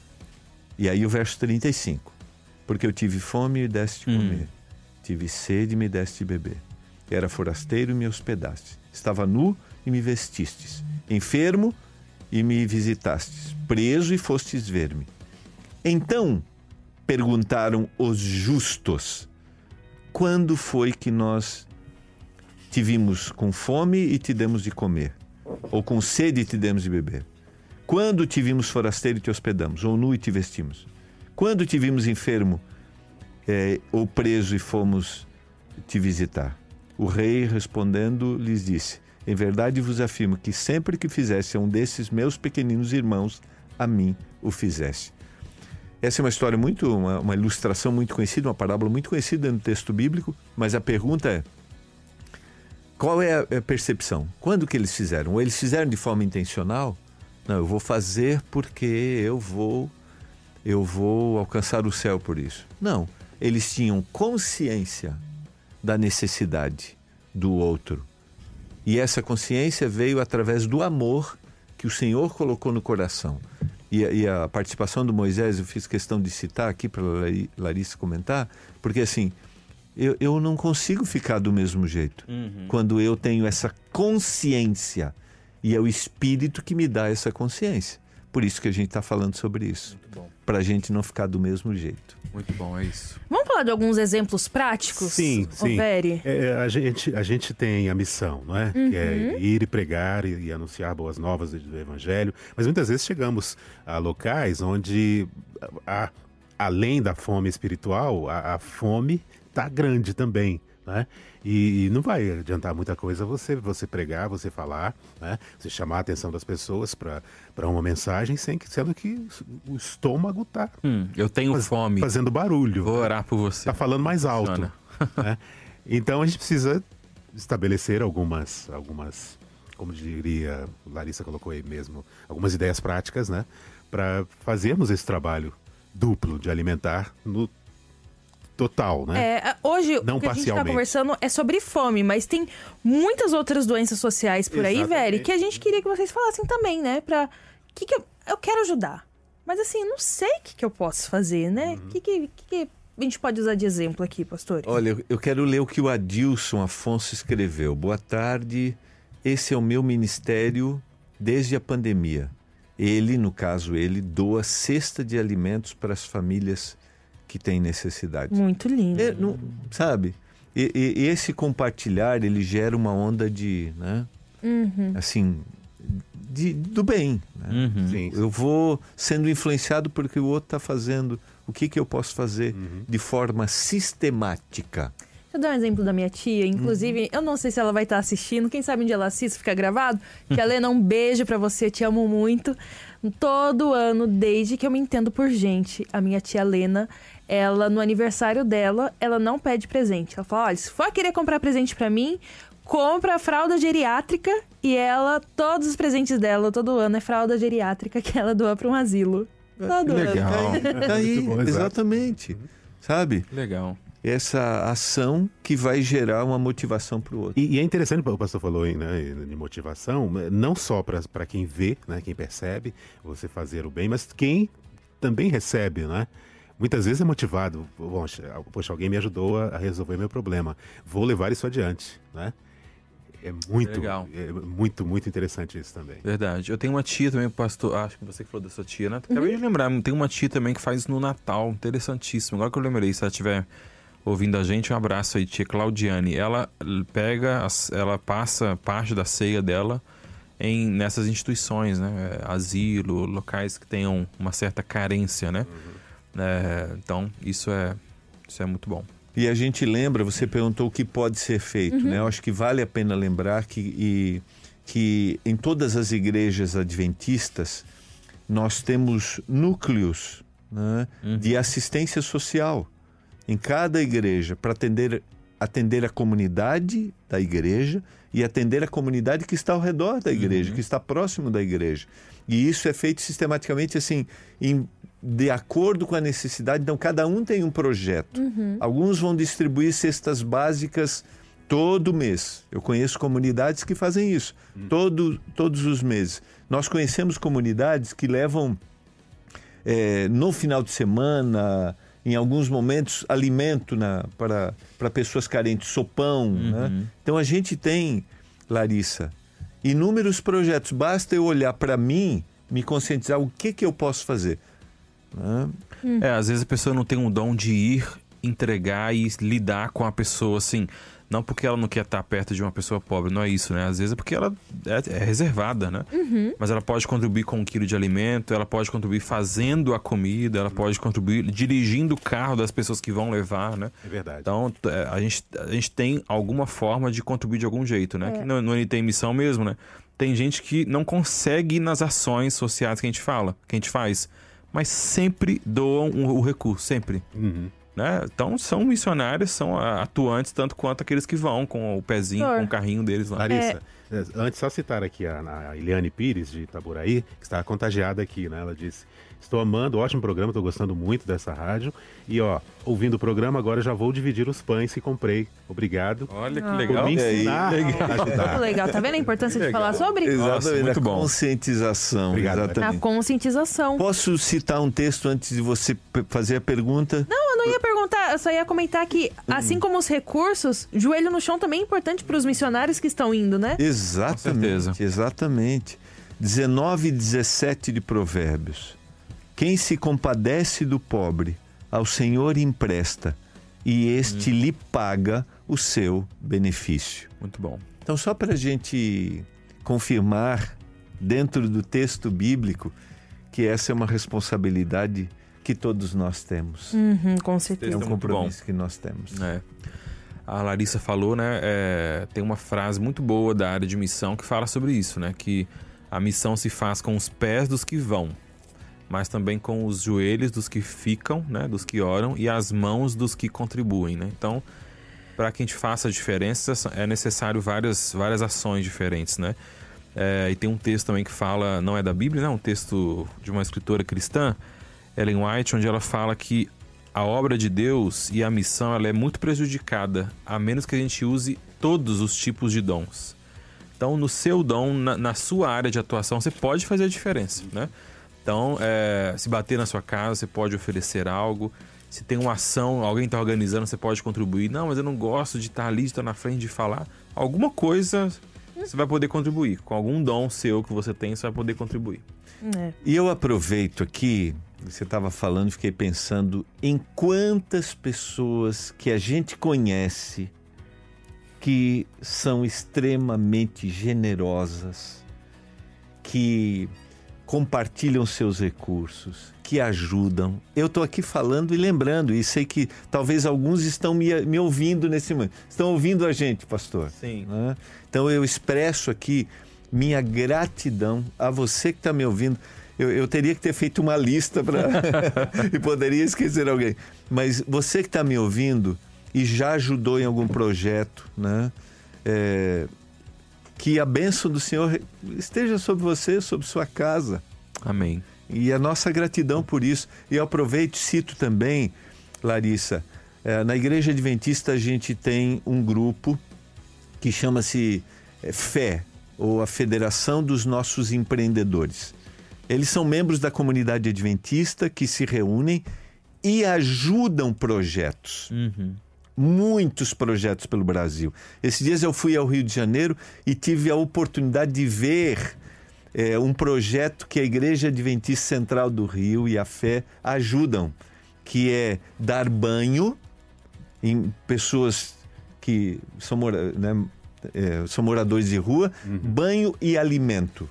E aí o verso trinta e cinco. Porque eu tive fome e me deste de comer. Hum. Tive sede e me deste de beber. Era forasteiro e me hospedaste. Estava nu e me vestistes. Enfermo e me visitastes. Preso e fostes ver-me. Então perguntaram os justos: quando foi que nós te vimos com fome e te demos de comer? Ou com sede e te demos de beber? Quando te vimos forasteiro e te hospedamos, ou nu e te vestimos? Quando te vimos enfermo é, ou preso e fomos te visitar? O rei, respondendo, lhes disse: em verdade vos afirmo que sempre que fizesse a um desses meus pequeninos irmãos, a mim o fizesse. Essa é uma história muito, uma, uma ilustração muito conhecida, uma parábola muito conhecida no texto bíblico, mas a pergunta é: qual é a percepção? Quando que eles fizeram? Ou eles fizeram de forma intencional? Não, eu vou fazer porque eu vou, eu vou alcançar o céu por isso. Não, eles tinham consciência da necessidade do outro. E essa consciência veio através do amor que o Senhor colocou no coração. E, e a participação do Moisés, eu fiz questão de citar aqui para a Larissa comentar, porque assim, eu, eu não consigo ficar do mesmo jeito. Uhum. Quando eu tenho essa consciência. E é o Espírito que me dá essa consciência. Por isso que a gente está falando sobre isso. Para a gente não ficar do mesmo jeito. Muito bom, é isso. Vamos falar de alguns exemplos práticos? Sim, sim. É, a, gente, a gente tem a missão, não é? Uhum. Que é ir e pregar e, e anunciar boas novas do Evangelho. Mas muitas vezes chegamos a locais onde, a, além da fome espiritual, a, a fome está grande também. Né? E, e não vai adiantar muita coisa você, você pregar, você falar, né? Você chamar a atenção das pessoas para uma mensagem, sem que, sendo que o estômago está hum, eu tenho faz, fome, fazendo barulho. Vou orar por você. Está falando mais alto. Né? Então a gente precisa estabelecer algumas, algumas, como diria, Larissa colocou aí mesmo, algumas ideias práticas, né? Para fazermos esse trabalho duplo de alimentar no total, né? É, hoje não o que a gente está parcialmente. conversando é sobre fome, mas tem muitas outras doenças sociais por aí, Exatamente. velho, que a gente queria que vocês falassem também, né? Pra que que eu, eu quero ajudar, mas assim, eu não sei o que, que eu posso fazer, né? O Uhum. que, que, que a gente pode usar de exemplo aqui, pastor? Olha, eu- eu quero ler o que o Adilson Afonso escreveu. Boa tarde, esse é o meu ministério desde a pandemia. Ele, no caso ele, doa cesta de alimentos para as famílias que têm necessidade. Muito lindo. É, não- sabe? E, e- e esse compartilhar, ele gera uma onda de, né? Uhum. Assim, de, do bem. Né? Uhum. Sim. Eu vou sendo influenciado porque o outro está fazendo. O que, que eu posso fazer de forma sistemática? Deixa eu dar um exemplo da minha tia. Inclusive, eu não sei se ela vai estar assistindo. Quem sabe onde ela assiste, fica gravado. Tia Lena, um beijo pra você. Te amo muito. Todo ano, desde que eu me entendo por gente, a minha tia Lena, ela, no aniversário dela, ela não pede presente. Ela fala, olha, se for querer comprar presente pra mim, compra a fralda geriátrica. E ela, todos os presentes dela, todo ano, é fralda geriátrica que ela doa pra um asilo. Todo ano. legal. Tá aí, Muito bom, exato. exatamente. Sabe? Legal. Essa ação que vai gerar uma motivação para o outro. E, e é interessante, o pastor falou aí, né, de motivação, não só para quem vê, né, quem percebe você fazer o bem, mas quem também recebe, né? Muitas vezes é motivado, poxa, poxa, alguém me ajudou a resolver meu problema, vou levar isso adiante, né? É muito, Legal. é muito, muito interessante isso também. Verdade. Eu tenho uma tia também, pastor. Acho que você que falou da sua tia, né? Acabei de lembrar. Tem uma tia também que faz no Natal. Interessantíssimo. Agora que eu lembrei, se ela estiver ouvindo a gente, um abraço aí, tia Claudiane. Ela pega, as- ela passa parte da ceia dela em, nessas instituições, né? Asilo, locais que tenham uma certa carência, né? É, então, isso é, isso é muito bom. E a gente lembra, você perguntou o que pode ser feito, né? Eu acho que vale a pena lembrar que, e, que em todas as igrejas adventistas nós temos núcleos, né, de assistência social em cada igreja para atender, atender a comunidade da igreja e atender a comunidade que está ao redor da igreja, que está próximo da igreja. E isso é feito sistematicamente assim, em de acordo com a necessidade. Então, cada um tem um projeto. Alguns vão distribuir cestas básicas todo mês. Eu conheço comunidades que fazem isso, todo, todos os meses. Nós conhecemos comunidades que levam, é, no final de semana, em alguns momentos, alimento na, para, para pessoas carentes, sopão. Né? Então, a gente tem, Larissa, inúmeros projetos. Basta eu olhar para mim, me conscientizar o que, que eu posso fazer. Né? É, às vezes a pessoa não tem um dom de ir, entregar e lidar com a pessoa, assim. Não porque ela não quer estar perto de uma pessoa pobre, não é isso, né? Às vezes é porque ela é, é reservada, né? Mas ela pode contribuir com um quilo de alimento, ela pode contribuir fazendo a comida, ela pode contribuir dirigindo o carro das pessoas que vão levar, né? É verdade. Então, t- é, a gente, a gente tem alguma forma de contribuir de algum jeito, né? Que no, no N T Missão mesmo, né? Tem gente que não consegue ir nas ações sociais que a gente fala, que a gente faz, mas sempre doam o, o recurso, sempre. Uhum. Né? Então são missionários, são ah, atuantes tanto quanto aqueles que vão com o pezinho, Doutor. com o carrinho deles lá. Larissa, é, antes só citar aqui a, a Eliane Pires, de Itaboraí, que está contagiada aqui, né? Ela disse, estou amando, ótimo programa, estou gostando muito dessa rádio. E ó, ouvindo o programa, agora já vou dividir os pães que comprei. Obrigado Olha que Ah. por legal. me ensinar a Muito ajudar. legal. Tá vendo a importância de Legal. falar sobre? Nossa, muito a bom. conscientização. Obrigado, A exatamente. conscientização. Posso citar um texto antes de você p- fazer a pergunta? Não, eu não ia perguntar, eu só ia comentar que, assim como os recursos, joelho no chão também é importante para os missionários que estão indo, né? Exatamente, certeza. exatamente. dezenove e dezessete de Provérbios. Quem se compadece do pobre, ao Senhor empresta, e este lhe paga o seu benefício. Muito bom. Então, só para a gente confirmar, dentro do texto bíblico, que essa é uma responsabilidade que todos nós temos. Uhum, com É certeza. um muito compromisso que nós temos. É. A Larissa falou, né? é, tem uma frase muito boa da área de missão que fala sobre isso, né? Que a missão se faz com os pés dos que vão, mas também com os joelhos dos que ficam, né? Dos que oram e as mãos dos que contribuem, né? Então, para que a gente faça a diferença, é necessário várias, várias ações diferentes, né? É, e tem um texto também que fala, não é da Bíblia, não, um texto de uma escritora cristã, Ellen White, onde ela fala que a obra de Deus e a missão, ela é muito prejudicada, a menos que a gente use todos os tipos de dons. Então, no seu dom, na, na sua área de atuação, você pode fazer a diferença, né? Então, é, se bater na sua casa, você pode oferecer algo. Se tem uma ação, alguém está organizando, você pode contribuir. Não, mas eu não gosto de estar ali, de estar na frente, de falar. Alguma coisa você vai poder contribuir. Com algum dom seu que você tem, você vai poder contribuir. É. E eu aproveito aqui, você estava falando, fiquei pensando em quantas pessoas que a gente conhece que são extremamente generosas, que compartilham seus recursos, que ajudam. Eu estou aqui falando e lembrando, e sei que talvez alguns estão me, me ouvindo nesse momento. Estão ouvindo a gente, pastor? Sim. Né? Então eu expresso aqui minha gratidão a você que está me ouvindo. Eu, eu teria que ter feito uma lista para e poderia esquecer alguém. Mas você que está me ouvindo e já ajudou em algum projeto, né? É... que a bênção do Senhor esteja sobre você, sobre sua casa. Amém. E a nossa gratidão por isso. E eu aproveito e cito também, Larissa, é, na Igreja Adventista a gente tem um grupo que chama-se é, Fé, ou a Federação dos Nossos Empreendedores. Eles são membros da comunidade adventista que se reúnem e ajudam projetos. Uhum. Muitos projetos pelo Brasil. Esses dias eu fui ao Rio de Janeiro e tive a oportunidade de ver é, um projeto que a Igreja Adventista Central do Rio e a Fé ajudam, que é dar banho em pessoas que são, mora, né, é, são moradores de rua, uhum. banho e alimento,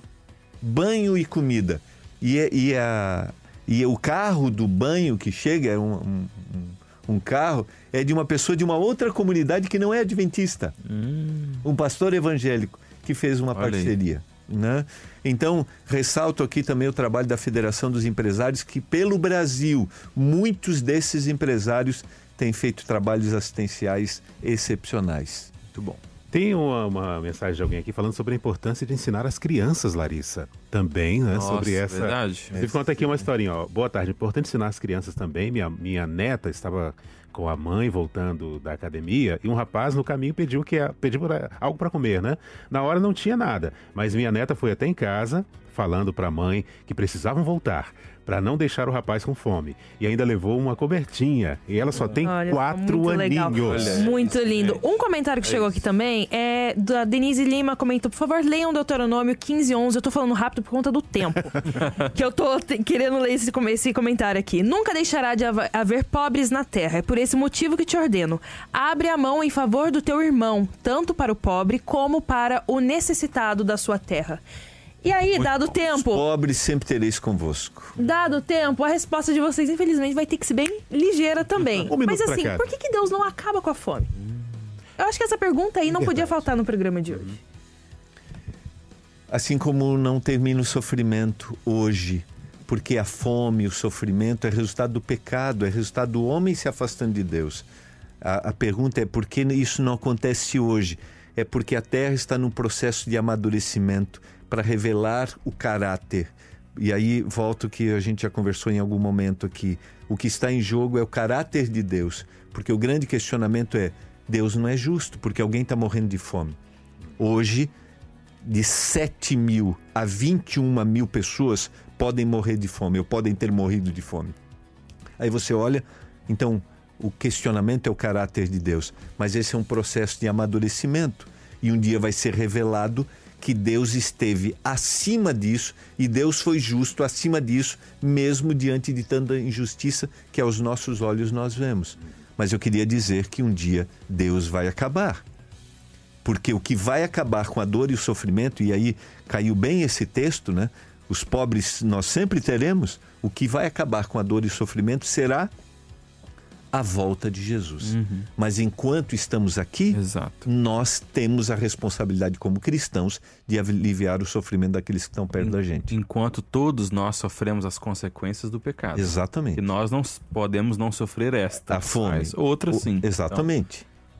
banho e comida. E, e, a, e o carro do banho que chega é um, um, um carro é de uma pessoa de uma outra comunidade que não é adventista. Hum. Um pastor evangélico que fez uma Olha parceria. Né? Então, ressalto aqui também o trabalho da Federação dos Empresários, que pelo Brasil, muitos desses empresários têm feito trabalhos assistenciais excepcionais. Muito bom. Tem uma, uma mensagem de alguém aqui falando sobre a importância de ensinar as crianças, Larissa. Também, né? Nossa, sobre essa. Verdade. Você conta aqui uma historinha, ó. Boa tarde. Importante ensinar as crianças também. Minha, minha neta estava com a mãe voltando da academia e um rapaz no caminho pediu, que, pediu algo para comer, né? Na hora não tinha nada, mas minha neta foi até em casa falando para a mãe que precisavam voltar para não deixar o rapaz com fome. E ainda levou uma cobertinha. E ela só tem Olha, quatro aninhos. Legal. Muito lindo. Um comentário que é chegou isso. aqui também é da Denise Lima, comentou: por favor, leiam Deuteronômio quinze, onze. Eu tô falando rápido por conta do tempo. que eu tô te- querendo ler esse, esse comentário aqui. Nunca deixará de haver pobres na terra. É por esse motivo que te ordeno. Abre a mão em favor do teu irmão, tanto para o pobre como para o necessitado da sua terra. E aí, Muito dado o tempo... Os pobres sempre tereis convosco. Dado o tempo, a resposta de vocês, infelizmente, vai ter que ser bem ligeira também. Um Mas assim, por que, que Deus não acaba com a fome? Eu acho que essa pergunta aí não Verdade. podia faltar no programa de hoje. Assim como não termina o sofrimento hoje, porque a fome, o sofrimento é resultado do pecado, é resultado do homem se afastando de Deus. A, a pergunta é por que isso não acontece hoje? É porque a terra está num processo de amadurecimento para revelar o caráter. E aí volto que a gente já conversou em algum momento aqui. O que está em jogo é o caráter de Deus. Porque o grande questionamento é: Deus não é justo porque alguém está morrendo de fome. Hoje, de sete mil a vinte e uma mil pessoas podem morrer de fome, ou podem ter morrido de fome. Aí você olha, então o questionamento é o caráter de Deus. Mas esse é um processo de amadurecimento. E um dia vai ser revelado que Deus esteve acima disso e Deus foi justo acima disso, mesmo diante de tanta injustiça que aos nossos olhos nós vemos. Mas eu queria dizer que um dia Deus vai acabar. Porque o que vai acabar com a dor e o sofrimento, e aí caiu bem esse texto, né? Os pobres nós sempre teremos. O que vai acabar com a dor e o sofrimento será a volta de Jesus. Uhum. Mas enquanto estamos aqui, Exato. nós temos a responsabilidade como cristãos de aliviar o sofrimento daqueles que estão perto en- da gente. Enquanto todos nós sofremos as consequências do pecado. Exatamente. E nós não podemos não sofrer esta. A fome. Mas outras sim. O, exatamente.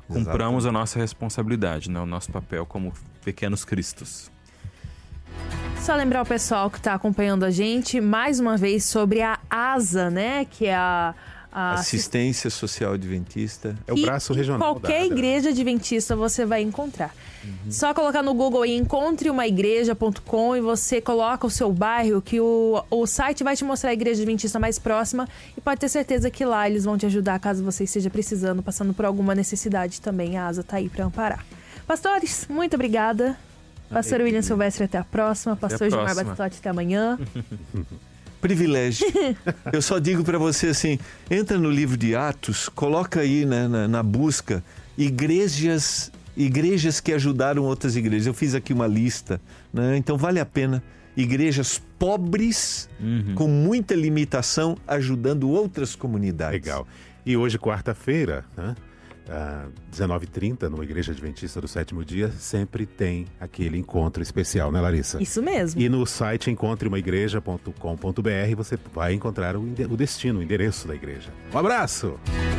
cumpramos a nossa responsabilidade, né? O nosso papel como pequenos cristos. Só lembrar o pessoal que está acompanhando a gente, mais uma vez, sobre a ASA, né? Que é a... a Assistência Social Adventista. É o braço regional. Qualquer igreja adventista você vai encontrar. Uhum. Só colocar no Google aí, encontre uma igreja ponto com, e você coloca o seu bairro, que o, o site vai te mostrar a igreja adventista mais próxima, e pode ter certeza que lá eles vão te ajudar caso você esteja precisando, passando por alguma necessidade também. A ASA está aí para amparar. Pastores, muito obrigada. Pastor William Silvestre, até a próxima. Pastor Gilmar Batistotti, até amanhã. Privilégio. Eu só digo para você assim, entra no livro de Atos, coloca aí, né, na, na busca igrejas, igrejas que ajudaram outras igrejas. Eu fiz aqui uma lista, né? Então vale a pena. Igrejas pobres, uhum. com muita limitação, ajudando outras comunidades. Legal. E hoje, quarta-feira, né? Uh, dezenove e trinta, numa igreja adventista do sétimo dia, sempre tem aquele encontro especial, né, Larissa? Isso mesmo. E no site encontre uma igreja ponto com ponto br você vai encontrar o, o destino, o endereço da igreja. Um abraço!